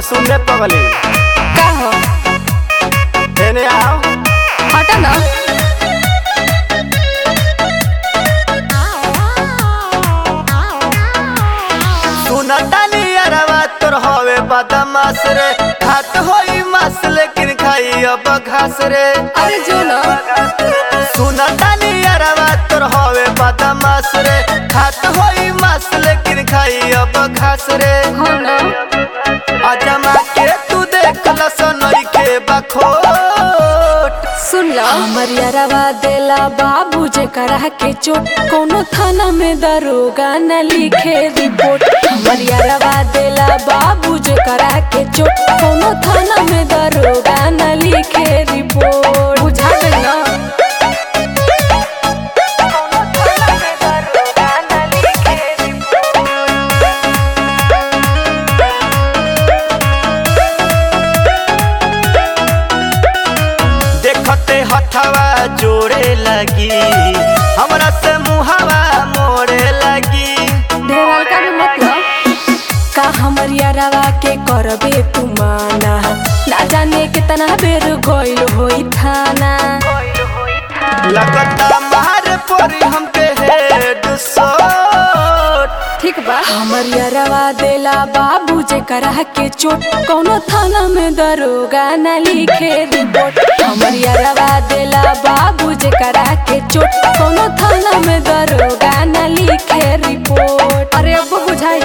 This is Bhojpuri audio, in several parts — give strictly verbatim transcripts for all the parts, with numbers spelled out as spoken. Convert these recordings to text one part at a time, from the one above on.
सुनने पगली का हो एने आओ हटा ना। सुनतानी अरवा तोर हवे बदमाश रे खात होई मांस लेकिन खाई अब घास रे। अरे जो ना सुनतानी अरवा तोर हवे बदमाश रे खात होई मांस लेकिन खाई अब घास रे। हाँ ना अजमा के तू देख लसनई के बखोट सुन ला हमर यारवा देला बाबू जे करा के चोट कोनो थाना में दरोगा न लिखे रिपोर्ट। हमर यारवा देला बाबू जे करा के चोट कोनो थाना में दरोगा न लिखे रिपोर्ट। बुझा गई ना देखते हथवा जोड़े लगी हमरा से मुहावा मोड़े लगी। ढेराल का भी मतलब का हमर यारवा के करबे तू माना ना जाने कितना बेर गइल होई थाना। लगता मार पड़ी हमके हेड शॉट। ठीक बा हमर यारवा देला बाबू जे करा के चोट कोनो थाना में दरोगा न लिखे रिपोर्ट। हमर यारवा देला बाबू जे करा के चोट कोनो थाना में दरोगा न लिखे रिपोर्ट। अरे अब बुझाई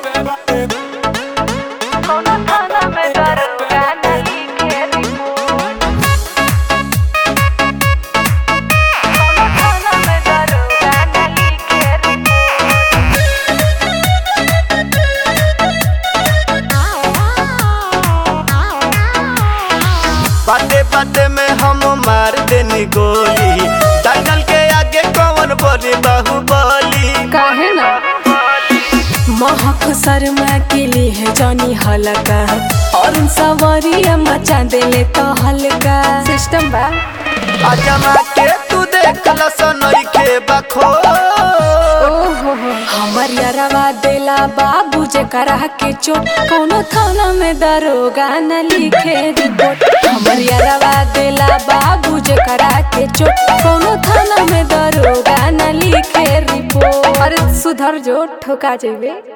कोनो थाना में दरोगा न लिखे रिपोर्ट। कोनो थाना में दरोगा न लिखे बाते बाते में हम मार देनी गोली डंडल के आगे कौन बोली बाहुबली। काहे ना महक शर्मा के लिए जानी हल्का और सवरिया मचा देले तो हल्का सिस्टम बा। अजमा के तू देख लसनई के बखोट। ओहो हमर यारवा देला बाबू जे करा के चोट कोनो थाना में दरोगा न लिखे रिपोर्ट। हमर यारवा देला बाबू जे करा के चोट कोनो थाना में दरोगा न लिखे रिपोर्ट। अरे सुधर जो ठोका जेबे।